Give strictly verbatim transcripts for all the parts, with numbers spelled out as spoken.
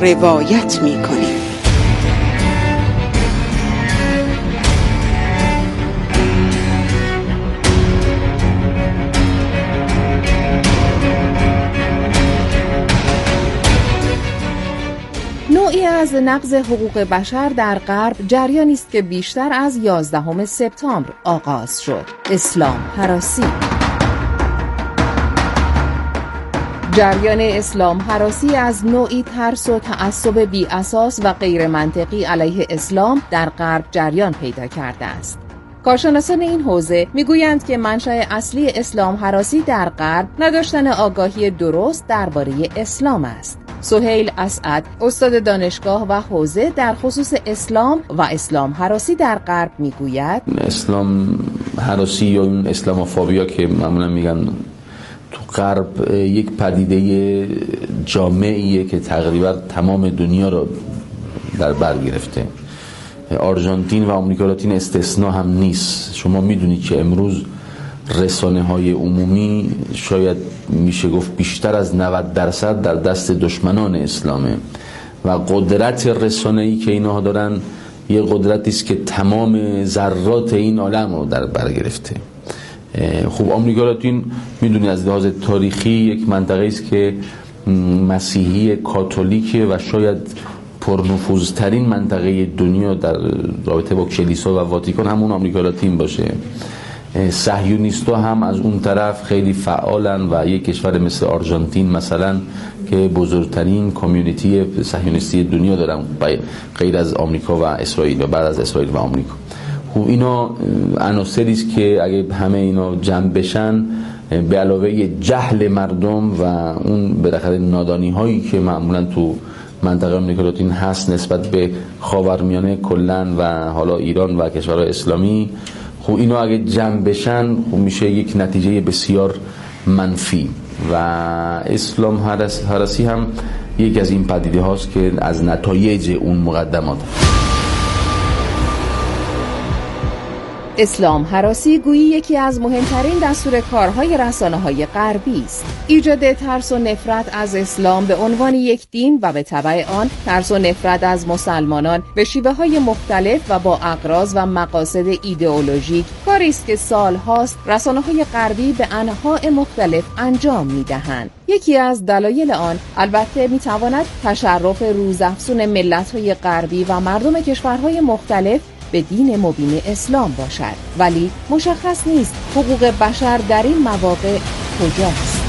روایت می‌کنیم. نوعی از نقض حقوق بشر در غرب جریانی است که بیشتر از یازدهم سپتامبر آغاز شد. اسلام هراسی. جریان اسلام هراسی از نوعی ترس و تعصب بی اساس و غیر منطقی علیه اسلام در غرب جریان پیدا کرده است. کارشناسان این حوزه میگویند که منشأ اصلی اسلام هراسی در غرب نداشتن آگاهی درست درباره اسلام است. سهیل اسعد، استاد دانشگاه و حوزه در خصوص اسلام و اسلام هراسی در غرب میگوید اسلام هراسی یا اون اسلاموفوبیا که معمولا میگن تو غرب یک پدیده جامعیه که تقریبا تمام دنیا رو در بر گرفته. آرژانتین و آمریکا لاتین استثناء هم نیست. شما میدونید که امروز رسانه های عمومی شاید میشه گفت بیشتر از نود درصد در دست دشمنان اسلامه و قدرت رسانه‌ای که اینها دارن یه قدرتی است که تمام ذرات این عالم رو در بر گرفته. خب آمریکا لاتین میدونی از لحاظ تاریخی یک منطقه است که مسیحی کاتولیکه و شاید پرنفوذترین منطقه دنیا در رابطه با کلیسا و واتیکان همون آمریکا لاتین باشه. صهیونیست‌ها هم از اون طرف خیلی فعالن و یک کشور مثل آرژانتین مثلا که بزرگترین کامیونیتی صهیونیستی دنیا دارن غیر از آمریکا و اسرائیل و بعد از اسرائیل و آمریکا. خب اینا عناصری است که اگه همه اینا جمع بشن به علاوه جهل مردم و اون بالاخره نادانی هایی که معمولا تو منطقه آمریکا لاتین هست نسبت به خاورمیانه کلن و حالا ایران و کشورهای اسلامی، خب اینا اگه جمع بشن خب میشه یک نتیجه بسیار منفی و اسلام هراسی هم یک از این پدیده هاست که از نتایج اون مقدمات. اسلام هراسی گویی یکی از مهمترین دستور کارهای رسانه‌های غربی است. ایجاد ترس و نفرت از اسلام به عنوان یک دین و به تبع آن ترس و نفرت از مسلمانان به شیوه‌های مختلف و با اغراض و مقاصد ایدئولوژیک کاری است که سال‌هاست رسانه‌های غربی به انواع مختلف انجام می‌دهند. یکی از دلایل آن البته می‌تواند تشرف روزافزون ملت‌های غربی و مردم کشورهای مختلف به دین مبین اسلام باشد، ولی مشخص نیست حقوق بشر در این مواقع کجاست.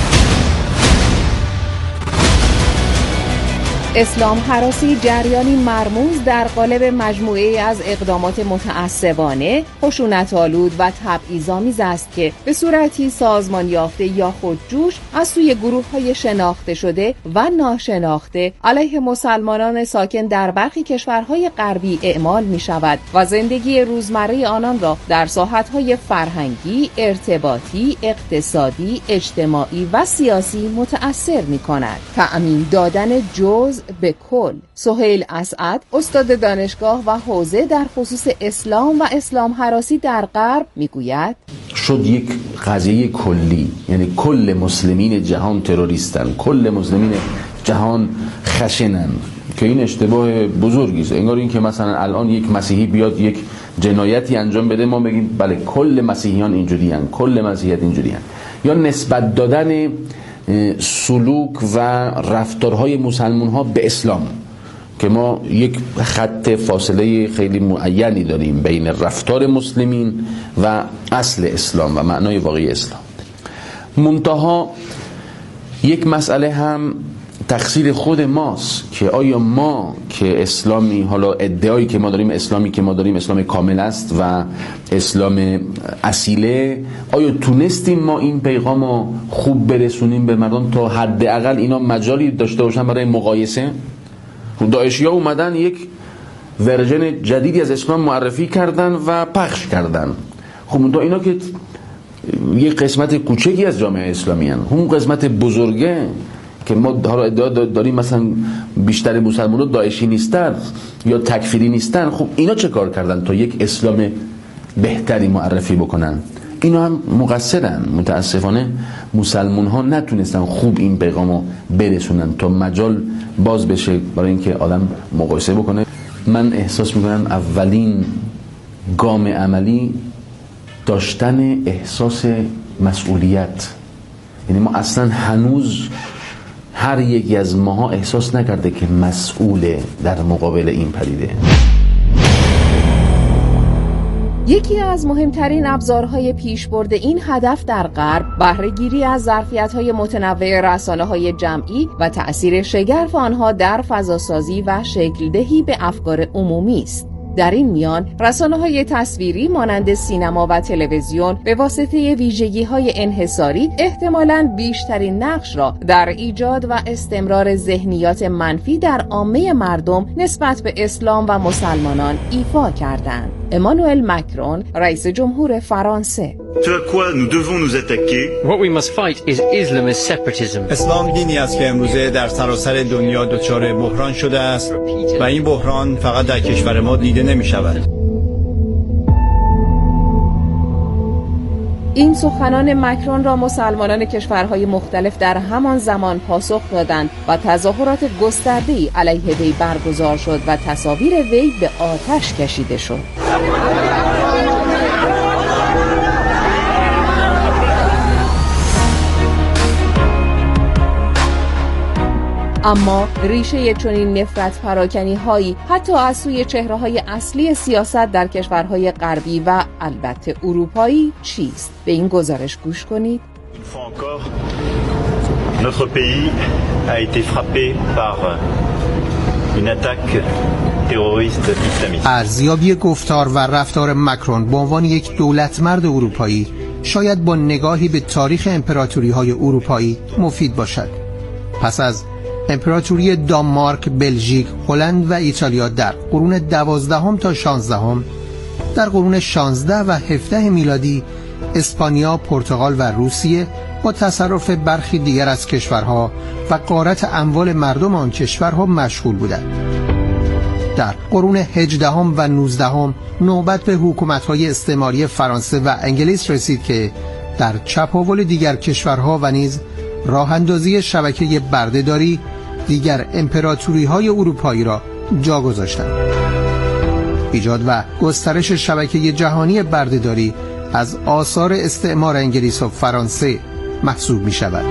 اسلام هراسی جریانی مرموز در قالب مجموعه از اقدامات متعصبانه، خشونت‌آلود و تبعیض‌آمیز است که به صورتی سازمان یافته یا خودجوش از سوی گروه‌های شناخته شده و ناشناخته علیه مسلمانان ساکن در برخی کشورهای غربی اعمال می‌شود و زندگی روزمره آنان را در ساحت‌های فرهنگی، ارتباطی، اقتصادی، اجتماعی و سیاسی متأثر می‌کند. تأمین دادن جز به کل. سهیل اسعد، استاد دانشگاه و حوزه در خصوص اسلام و اسلام هراسی در غرب میگوید شد یک قضیه کلی، یعنی کل مسلمین جهان تروریستن، کل مسلمین جهان خشنن که این اشتباه بزرگی است. انگار این که مثلا الان یک مسیحی بیاد یک جنایتی انجام بده ما بگیم بله کل مسیحیان اینجوری هستند، کل مسیحیت اینجوری هستند، یا نسبت دادن سلوک و رفتارهای مسلمان ها به اسلام که ما یک خط فاصله خیلی معینی داریم بین رفتار مسلمین و اصل اسلام و معنای واقعی اسلام. منتها یک مسئله هم تقصیر خود ماست که آیا ما که اسلامی، حالا ادعایی که ما داریم اسلامی که ما داریم اسلام کامل است و اسلام اصیله، آیا تونستیم ما این پیغام رو خوب برسونیم به مردم تا حداقل اینا مجالی داشته باشن برای مقایسه؟ داعشی‌ها اومدن یک ورژن جدیدی از اسلام معرفی کردن و پخش کردن. خب اینا که یک قسمت کوچکی از جامعه اسلامی هستند، اون قسمت بزرگه که ما حالا ادعا داریم مثلا بیشتر مسلمانان داعشی نیستن یا تکفیری نیستن، خب اینا چه کار کردن تا یک اسلام بهتری معرفی بکنن؟ اینا هم مقصرن. متاسفانه مسلمان ها نتونستن خوب این پیغامو برسونن تا مجال باز بشه برای اینکه آدم مقایسه بکنه. من احساس میکنم اولین گام عملی داشتن احساس مسئولیت، یعنی ما اصلا هنوز هر یکی از ماها احساس نکرده که مسئوله در مقابل این پدیده. یکی از مهمترین ابزارهای پیشبرد این هدف در غرب بهره‌گیری از ظرفیت‌های متنوع رسانه‌های جمعی و تأثیر شگرف آنها در فضاسازی و شکل‌دهی به افکار عمومی است. در این میان رسانه‌های تصویری مانند سینما و تلویزیون به واسطه ویژگی‌های انحصاری احتمالاً بیشترین نقش را در ایجاد و استمرار ذهنیات منفی در عامه مردم نسبت به اسلام و مسلمانان ایفا کردند. امانوئل مکرون، رئیس جمهور فرانسه: اسلام دینی است که امروزه در سراسر دنیا دچار بحران شده است و این بحران فقط در کشور ما دیده نمی شود. این سخنان مکرون را مسلمانان کشورهای مختلف در همان زمان پاسخ دادند و تظاهرات گسترده‌ای علیه وی برگزار شد و تصاویر وی به آتش کشیده شد. اما ریشه چنین نفرت پراکنی هایی حتی از سوی چهره های اصلی سیاست در کشورهای غربی و البته اروپایی چیست؟ به این گزارش گوش کنید. Notre pays a été frappé par une attaque terroriste islamiste. ارزیابی گفتار و رفتار مکرون به عنوان یک دولتمرد اروپایی شاید با نگاهی به تاریخ امپراتوری‌های اروپایی مفید باشد. پس از امپراتوری دانمارک، بلژیک، هلند و ایتالیا در قرون دوازدهم تا شانزدهم، در قرون شانزده و هفده میلادی اسپانیا، پرتغال و روسیه با تصرف برخی دیگر از کشورها و غارت اموال مردم آن کشورها مشغول بودند. در قرون هجدهم و نوزدهم نوبت به حکومت‌های استعماری فرانسه و انگلیس رسید که در چپاول دیگر کشورها و نیز راه اندازی شبکه بردهداری دیگر امپراتوری‌های اروپایی را جا گذاشتند. ایجاد و گسترش شبکه جهانی بردهداری از آثار استعمار انگلیس و فرانسه محسوب می شود.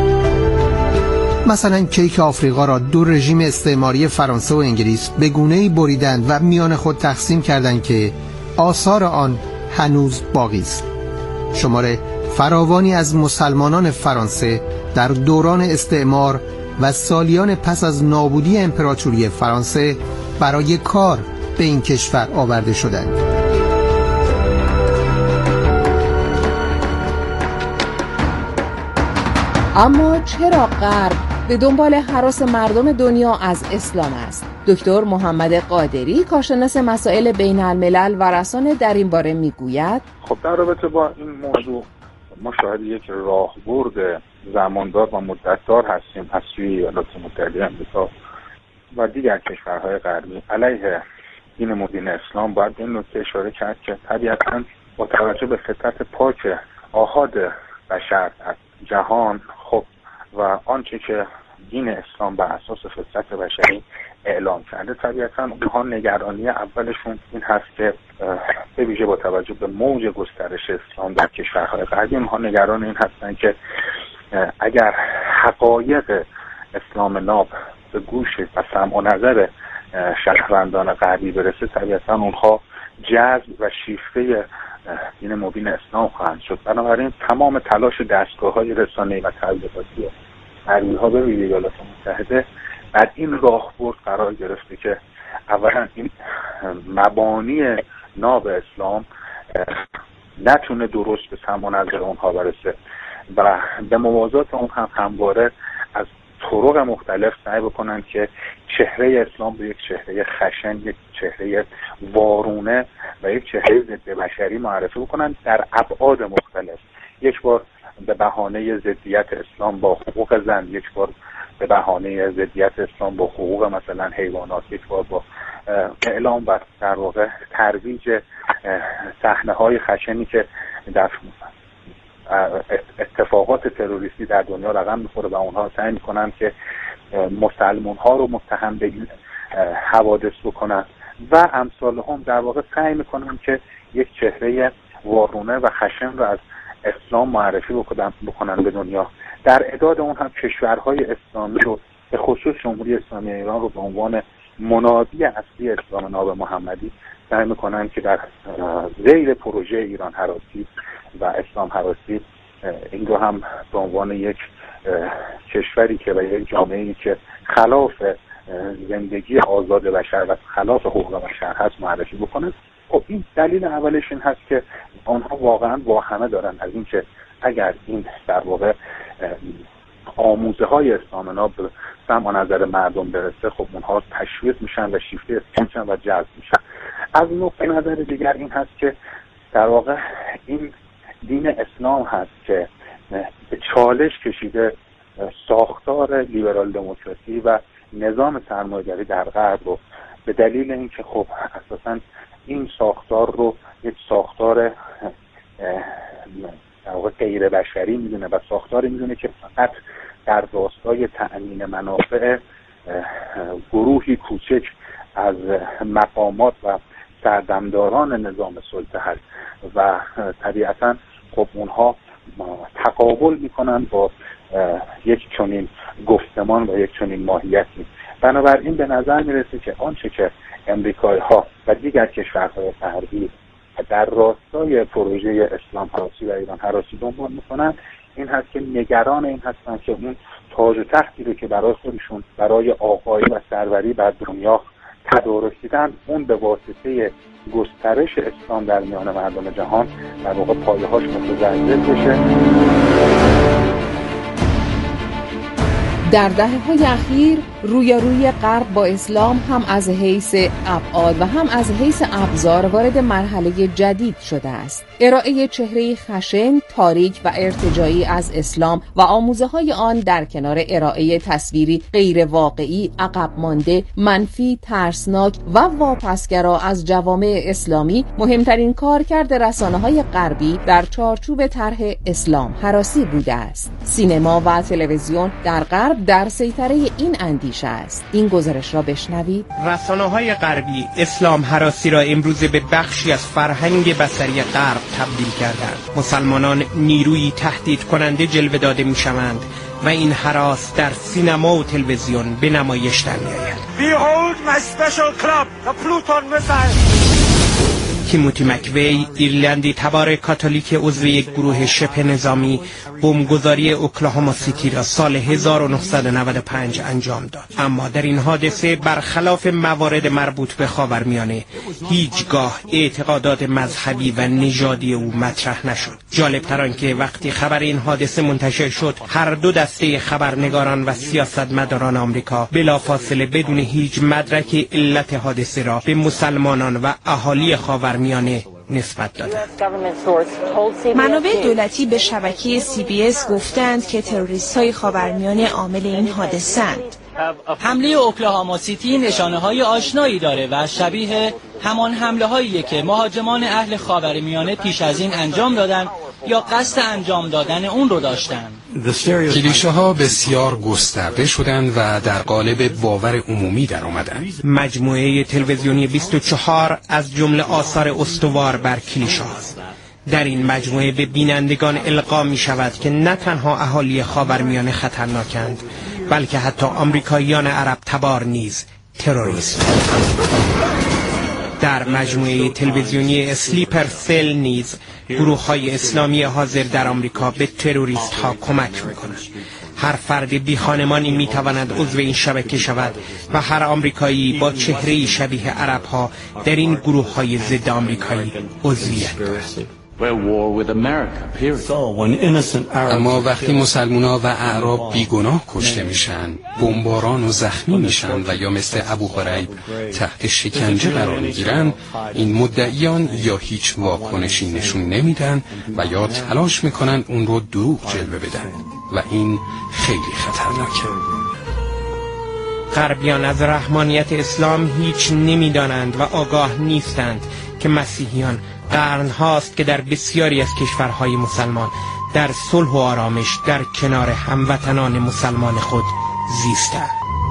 مثلا کیک آفریقا را دو رژیم استعماری فرانسه و انگلیس به گونه‌ای بریدند و میان خود تقسیم کردند که آثار آن هنوز باقی است. شمار فراوانی از مسلمانان فرانسه در دوران استعمار و سالیان پس از نابودی امپراتوری فرانسه برای کار به این کشور آورده شدند. اما چرا غرب به دنبال هراس مردم دنیا از اسلام است؟ دکتر محمد قادری، کارشناس مسائل بین الملل و رسانه، در این باره میگوید: خب در رابطه با این موضوع ما شاهد یک راهبرد زماندار و مدتدار هستیم از سوی ایالات متحده آمریکا و دیگر کشورهای غربی علیه دین مبین اسلام. باید به این نکته اشاره کرد که طبیعتاً با توجه به فطرت پاک آحاد بشر از جهان، خب و آنچه که دین اسلام بر اساس فطرت بشری اعلام کرده، طبیعتاً اونها نگرانی اولشون این هست که به ویژه با توجه به موج گسترش اسلام در کشورهای غربی، اونها نگران این هستن که اگر حقایق اسلام ناب به گوش و سمع و نظر شهروندان غربی برسه، طبیعتاً اونها جذب و شیفته دین مبین اسلام خواهند شد. بنابراین تمام تلاش دستگاه‌های رسانه‌ای و تبلیغاتی غربی‌ها به ویژه ایالات متحده بر این راهبرد قرار گرفته که اولا این مبانی ناب اسلام نتونه درست به سمع و نظر اونها برسه و به موازات اون هم همواره از طرق مختلف سعی بکنن که چهره اسلام به یک چهره خشن، یک چهره وارونه و یک چهره ضد بشری معرفی بکنن در ابعاد مختلف. یک بار به بهانه ضدیت اسلام با حقوق زن، یک بار به بهانه ضدیت اسلام با حقوق مثلا حیوانات، یک بار با اعلام و در واقع ترویج صحنه‌های خشنی که در اتفاقات تروریستی در دنیا رقم میخوره و اونها سعی میکنن که مسلمان ها رو متهم به این حوادث بکنن و امثال هم در واقع سعی میکنن که یک چهره وارونه و خشن رو از اسلام معرفی بکنن به دنیا. در اعداد اون هم کشورهای اسلامی رو به خصوص جمهوری اسلامی ایران رو به عنوان منادی اصلی اسلام ناب محمدی سعی میکنن که در ذیل پروژه ایران هراسی و اسلام هراسی این رو هم به عنوان یک کشوری که و یک جامعه‌ای که خلاف زندگی آزاد بشر و خلاف حقوق بشر هست معرفی بکنه. خب این دلیل اولش این هست که آنها واقعا واهمه دارن از این که اگر این در واقع آموزه های اسلام ناب به سمع و نظر مردم برسه، خب اونها تشویق میشن و شیفته اسلام میشن و جذب میشن. از نقطه نظر دیگر این هست که در واقع این دین اسلام هست که به چالش کشیده ساختار لیبرال دموکراسی و نظام سرمایه‌داری در غرب رو، به دلیل اینکه خب اساساً این ساختار رو یک ساختار در واقع غیر بشری میدونه و ساختاری میدونه که فقط در راستای تأمین منافع گروهی کوچک از مقامات و سردمداران نظام سلطه هست و طبیعتاً خب اونها تقابل میکنن با یک چنین گفتمان و یک چنین ماهیتی. بنابراین به نظر میرسه که آنچه که امریکایی ها و دیگر کشورهای غربی در راستای پروژه اسلام هراسی و ایران هراسی دنبال میکنن این هست که نگران این هستن که اون تاج و تختی رو که برای خودشون برای آقایی و سروری بر دنیا تدارک دیدن، اون به واسطه گسترش اسلام در میان مردم جهان در واقع پایه‌هاش متزلزل بشه. در دهه‌های اخیر رویارویی غرب با اسلام هم از حیث ابعاد و هم از حیث ابزار وارد مرحله جدید شده است. ارائه چهره خشن، تاریک و ارتجاعی از اسلام و آموزه‌های آن در کنار ارائه تصویری غیر واقعی، عقب مانده، منفی، ترسناک و واپسگرا از جوامع اسلامی مهمترین کارکرد رسانه‌های غربی در چارچوب طرح اسلام هراسی بوده است. سینما و تلویزیون در غرب در سیطره این اندیشه است. این گزارش را بشنوید. رسانه‌های غربی اسلام هراسی را امروز به بخشی از فرهنگ بصری غرب تبدیل کردند. مسلمانان نیروی تهدید کننده جلوه داده می‌شوند و این هراس در سینما و تلویزیون به نمایش در می‌آید. Behold my special club, the Pluton missile. تیموتی مکوی، ایرلندی تبار کاتولیک عضو یک گروه شبه نظامی، بمبگذاری اوکلاهوما سیتی را سال هزار و نهصد و نود و پنج انجام داد. اما در این حادثه برخلاف موارد مربوط به خاورمیانه هیچگاه اعتقادات مذهبی و نژادی او مطرح نشد. جالب تر آنکه وقتی خبر این حادثه منتشر شد، هر دو دسته خبرنگاران و سیاستمداران آمریکا بلافاصله بدون هیچ مدرک علت حادثه را به مسلمانان و اهالی خاورمیانه میانه نسبت دادند. منابع دولتی به شبکه سی بی اس گفتند که تروریست‌های خاورمیانه عامل این حادثه‌اند. حمله اوکلاهوما سیتی نشانه‌های آشنایی داره و شبیه همان حمله‌هایی که مهاجمان اهل خاورمیانه پیش از این انجام دادن یا قصد انجام دادن اون رو داشتن. کلیشه‌ها بسیار گسترده شدند و در قالب باور عمومی در آمدند. مجموعه تلویزیونی بیست و چهار از جمله آثار استوار بر کلیشه‌هاست. در این مجموعه به بینندگان القا می شود که نه تنها اهالی خاورمیانه خطرناکند، بلکه حتی آمریکاییان عرب تبار نیز تروریست. در مجموعه تلویزیونی اسلیپر سل نیز گروه‌های اسلامی حاضر در آمریکا به تروریست ها کمک می‌کنند. هر فرد بی خانمانی می‌تواند عضو این شبکه شود و هر آمریکایی با چهره‌ای شبیه عرب ها در این گروه‌های ضد آمریکایی عضویت دارد. اما وقتی مسلمونا و اعراب بیگناه کشته میشن، بمباران و زخمی میشن و یا مثل ابو غریب تحت شکنجه قرار میگیرن، این مدعیان یا هیچ واکنشی نشون نمیدن و یا تلاش میکنن اون رو دروغ جلوه بدن و این خیلی خطرناکه. غربیان از رحمانیت اسلام هیچ نمیدانند و آگاه نیستند که مسیحیان قرن هاست که در بسیاری از کشورهای مسلمان در صلح و آرامش در کنار هموطنان مسلمان خود زیستند.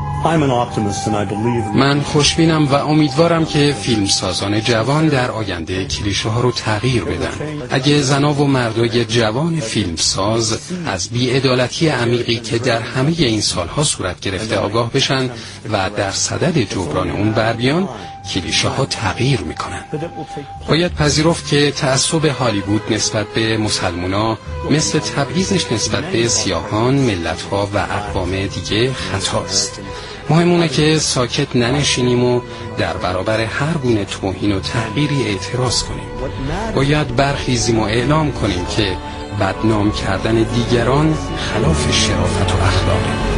من خوشبینم و امیدوارم که فیلمسازان جوان در آینده کلیشه ها رو تغییر بدن. اگه زنا و مردای جوان فیلمساز از بی‌عدالتی عمیقی که در همه این سالها صورت گرفته آگاه بشن و در صدد جبران اون بر بیان، کلیشه ها تغییر میکنن. باید پذیرفت که تعصب هالیوود نسبت به مسلمونا مثل تبعیضش نسبت به سیاهان، ملت‌ها و اقوام دیگه خطاست. مهمونه که ساکت ننشینیم و در برابر هر گونه توهین و تحقیری اعتراض کنیم. باید برخیزیم و اعلام کنیم که بدنام کردن دیگران خلاف شرافت و اخلاقه.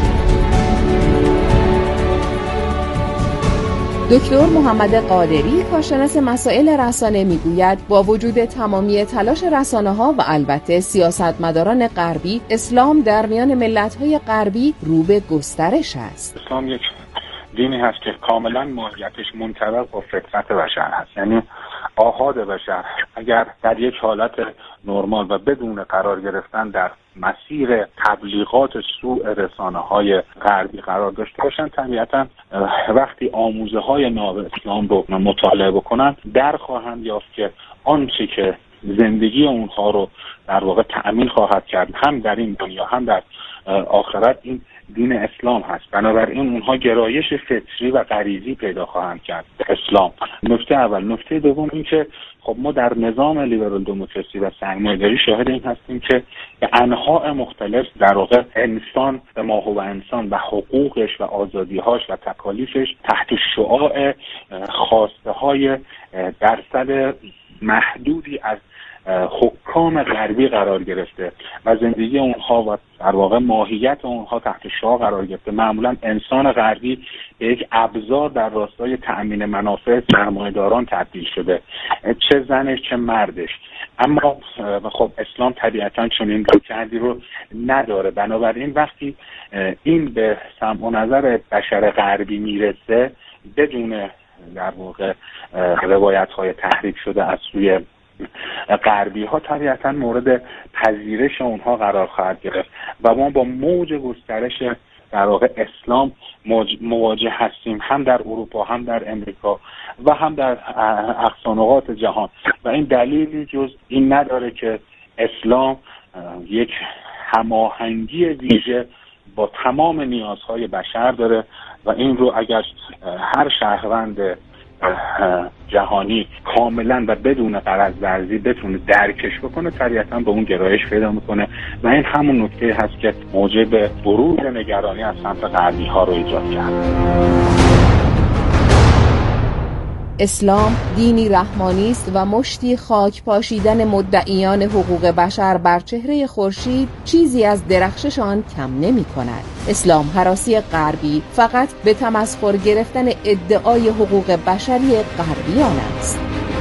دکتر محمد قادری، کارشناس مسائل رسانه، میگوید با وجود تمامی تلاش رسانه‌ها و البته سیاستمداران غربی، اسلام در میان ملت‌های غربی رو به گسترش است. اسلام یک دینی هست که کاملا ماهیتش منطبق با فطرت بشر هست، یعنی آحاد بشر اگر در یک حالت نرمال و بدون قرار گرفتن در مسیر تبلیغات سوء رسانه‌های غربی قرار داشته باشن، طبیعتا وقتی آموزه های ناب اسلام رو مطالعه بکنن در خواهند یافت که آنچه که زندگی اونها رو در واقع تأمین خواهد کرد هم در این دنیا هم در آخرت این دین اسلام هست. بنابراین اونها گرایش فطری و غریزی پیدا خواهند کرد به اسلام. نکته اول. نکته دوم این که خب ما در نظام لیبرال دموکراسی و سرمایه‌داری شاهد این هستیم که به انواع مختلف در واقع انسان به ماهو انسان و حقوقش و آزادی‌هاش و تکالیفش تحت شعاع خواسته‌های درصد محدودی از حکام غربی قرار گرفته و زندگی اونها و در واقع ماهیت اونها تحت شعاع قرار گرفته. معمولا انسان غربی به یک ابزار در راستای تأمین منافع سرمایه‌داران تبدیل شده، چه زنش چه مردش. اما خب اسلام طبیعتاً چنین رویکردی رو نداره. بنابراین وقتی این به سمع و نظر بشر غربی میرسه بدون در واقع روایت‌های تحریف شده از سوی غربی ها، طبیعتا مورد پذیرش اونها قرار خواهد گرفت و ما با موج گسترش در واقع اسلام مواجه هستیم، هم در اروپا هم در امریکا و هم در اقصانقاط جهان. و این دلیلی جز این نداره که اسلام یک هماهنگی ویژه با تمام نیازهای بشر داره و این رو اگر هر شهروند جهانی کاملا و بدون غرض ورزی بتونه درکش بکنه، طبیعتا به اون گرایش پیدا میکنه و این همون نکته هست که موجب بروز نگرانی از سمت غربی ها رو ایجاد کرد. اسلام دینی رحمانی است و مشتی خاک پاشیدن مدعیان حقوق بشر بر چهره خورشید چیزی از درخششان کم نمی کند. اسلام هراسی غربی فقط به تمسخر گرفتن ادعای حقوق بشری غربیان است.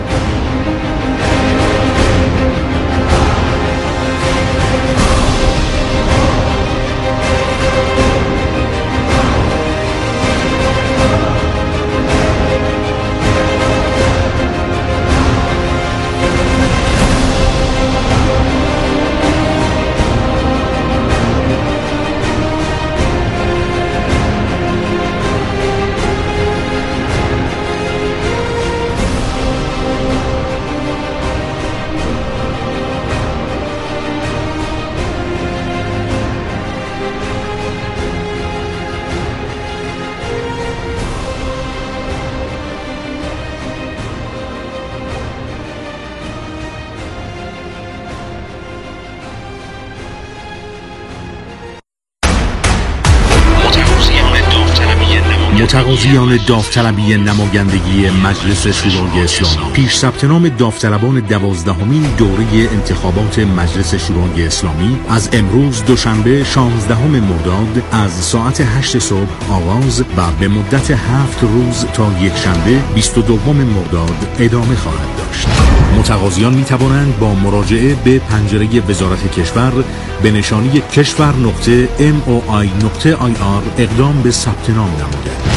متقاضیان داوطلبی نمایندگی مجلس شورای اسلامی، پیش ثبت نام داوطلبان دوازدهمین دوره انتخابات مجلس شورای اسلامی از امروز دوشنبه شانزدهم مرداد از ساعت هشت صبح آغاز و به مدت هفت روز تا یک شنبه بیست و دوم مرداد ادامه خواهد داشت. متقاضیان می توانند با مراجعه به پنجره وزارت کشور به نشانی کشور نقطه ام او آی نقطه آی آر اقدام به ثبت نام نمایند.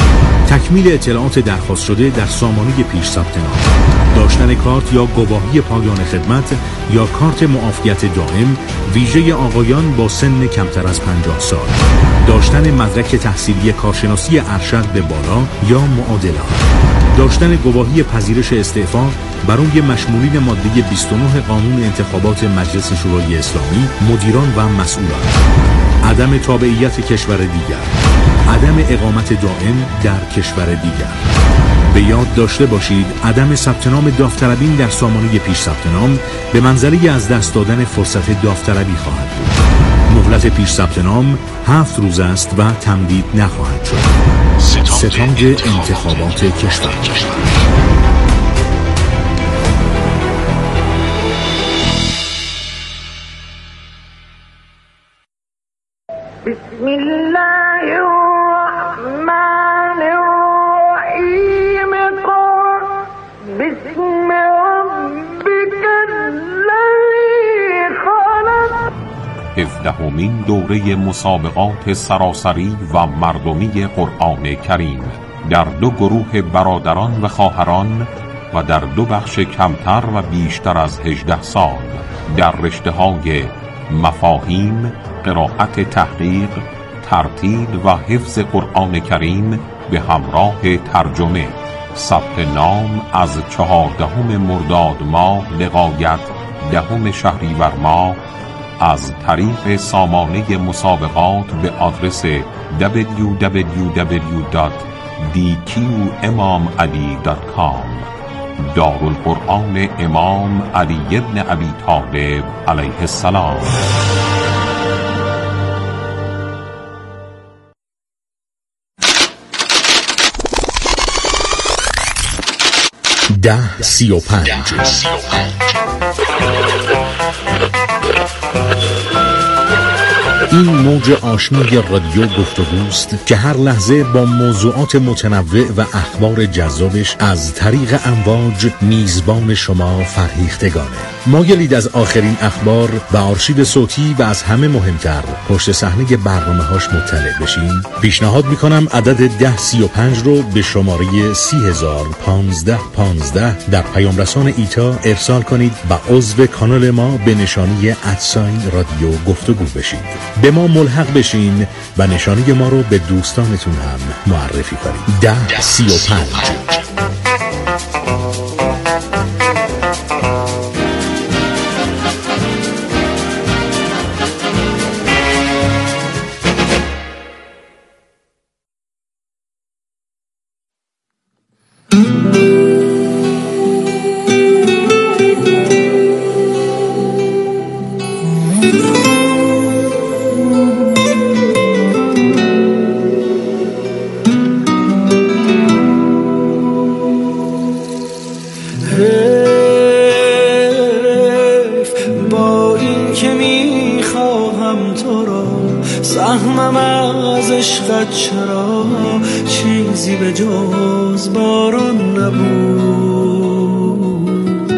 تکمیل اطلاعات درخواست شده در سامانه پیش ثبت نام، داشتن کارت یا گواهی پایان خدمت یا کارت معافیت دائم ویژه آقایان با سن کمتر از پنجاه سال، داشتن مدرک تحصیلی کارشناسی ارشد به بالا یا معادل آن، داشتن گواهی پذیرش استعفا برای مشمولین ماده بیست و نه قانون انتخابات مجلس شورای اسلامی، مدیران و مسئولان، عدم تابعیت کشور دیگر، عدم اقامت دائم در کشور دیگر. به یاد داشته باشید عدم ثبت نام داوطلبین در سامانه پیش ثبت نام به منزله از دست دادن فرصت داوطلبی خواهد بود. مهلت پیش ثبت نام هفت روز است و تمدید نخواهد شد. ستاد انتخابات کشور. بسم الله الرحمن الرحیم قل بسم ربک الذی خلق. هفدهمین دوره مسابقات سراسری و مردمی قرآن کریم در دو گروه برادران و خواهران و در دو بخش کمتر و بیشتر از هجده سال در رشته‌های مفاهیم، قرائت تحقیق، ترتیل و حفظ قرآن کریم به همراه ترجمه. ثبت نام از چهاردهم مرداد ماه لغایت دهم شهریور ماه از طریق سامانه مسابقات به آدرس دبلیو دبلیو دبلیو دات دی کیو امام علی دات کام. دارالقرآن امام علی ابن ابی طالب علیه السلام. ده سی و پنج. این موج آشنای رادیو گفتگوست که هر لحظه با موضوعات متنوع و اخبار جذابش از طریق امواج میزبان شما فرهیختگانه. مایلید از آخرین اخبار و آرشیو صوتی و از همه مهمتر پشت صحنه برنامه‌هاش مطلع بشین؟ پیشنهاد میکنم عدد ده سی و پنج رو به شماره سی هزار پانزده پانزده در پیام رسان ایتا ارسال کنید و عضو کانال ما به نشانی ادساین رادیو گفتگو بشید. به ما ملحق بشین و نشانی ما رو به دوستانتون هم معرفی کنید. ده سی و پنج. چرا چیزی به جز باران نبود.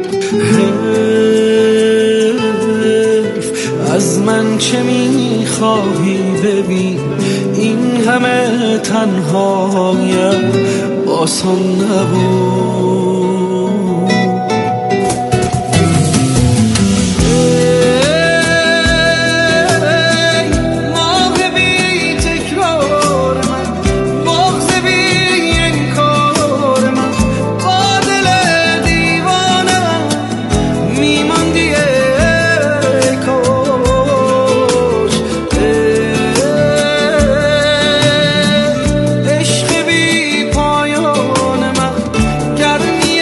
حیف از من چه میخواهی ببین این همه تنهایم آسان نبود. گرمی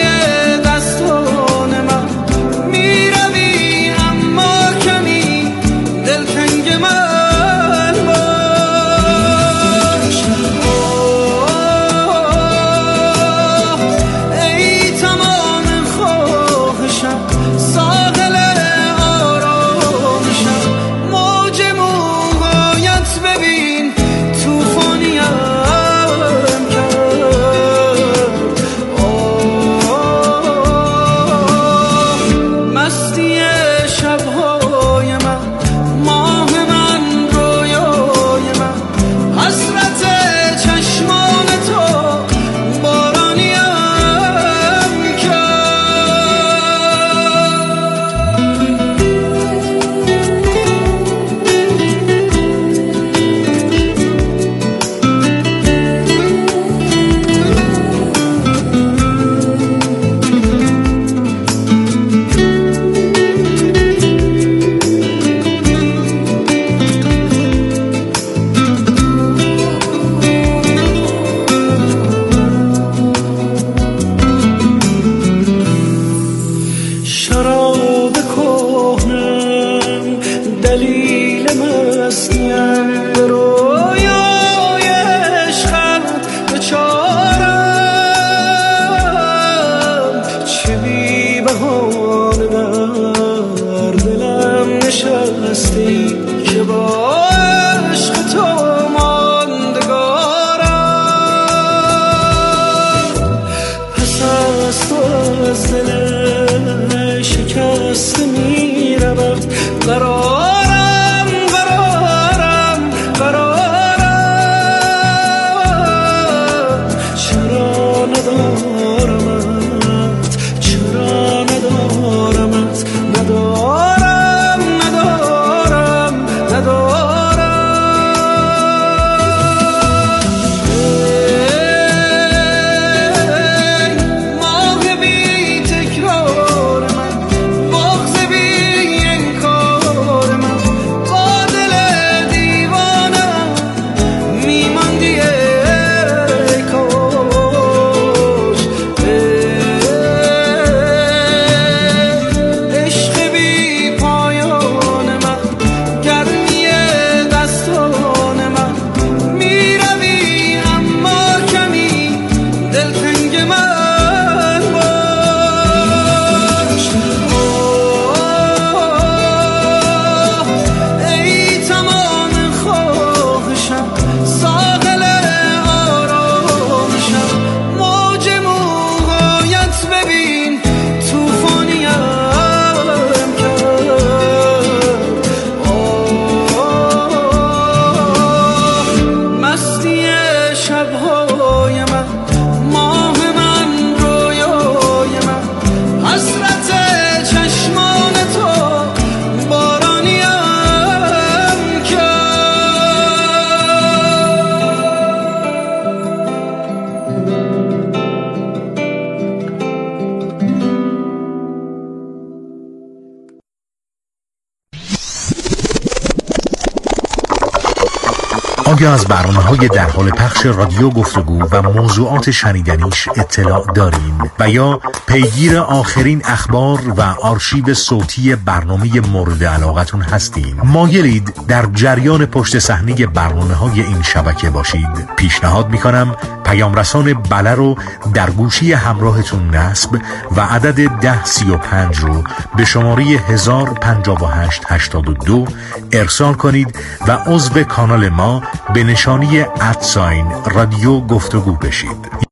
آیا از برنامه‌های در حال پخش رادیو گفتگو و موضوعات شنیدنیش اطلاع دارین و یا پیگیر آخرین اخبار و آرشیو صوتی برنامه مورد علاقتون هستین؟ مایلید در جریان پشت صحنه برنامه‌های این شبکه باشید؟ پیشنهاد می‌کنم پیام رسان بله رو در گوشی همراهتون نصب و عدد ده سی و پنج رو به شماره هزار و پنجاه و هشت هشتاد و دو ارسال کنید و عضو کانال ما به نشانی ادساین رادیو گفتگو بشید.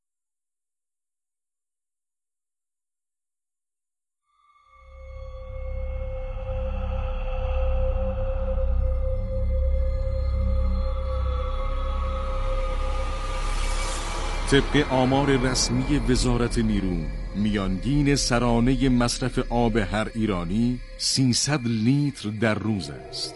طبق آمار رسمی وزارت نیرو، میانگین سرانه مصرف آب هر ایرانی سیصد لیتر در روز است.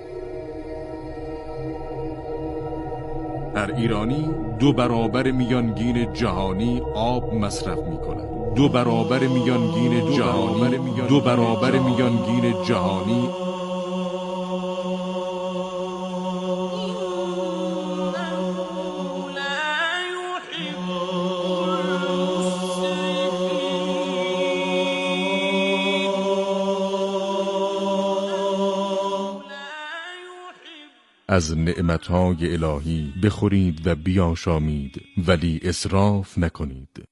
هر ایرانی دو برابر میانگین جهانی آب مصرف می کند. دو برابر میانگین جهانی دو برابر میانگین جهانی از نعمتهای الهی بخورید و بیاشامید، ولی اسراف نکنید.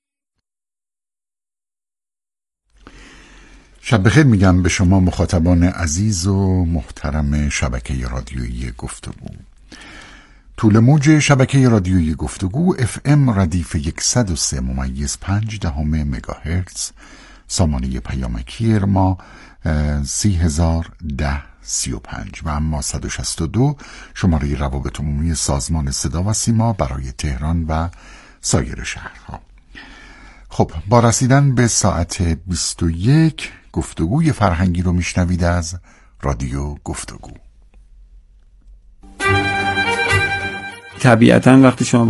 شب بخیر میگم به شما مخاطبان عزیز و محترم شبکه رادیویی گفتگو. طول موج شبکه رادیویی گفتگو اف ام ردیف صد و سه ممیز پنج دهم مگاهرتز، سامانه پیامکی ارما سی هزار ده سی و پنج و اما صد و شصت و دو شماره روابط عمومی سازمان صدا و سیما برای تهران و سایر شهرها. خب، با رسیدن به ساعت بیست و یک گفتگوی فرهنگی رو میشنوید از رادیو گفتگو. طبیعتاً وقتی شما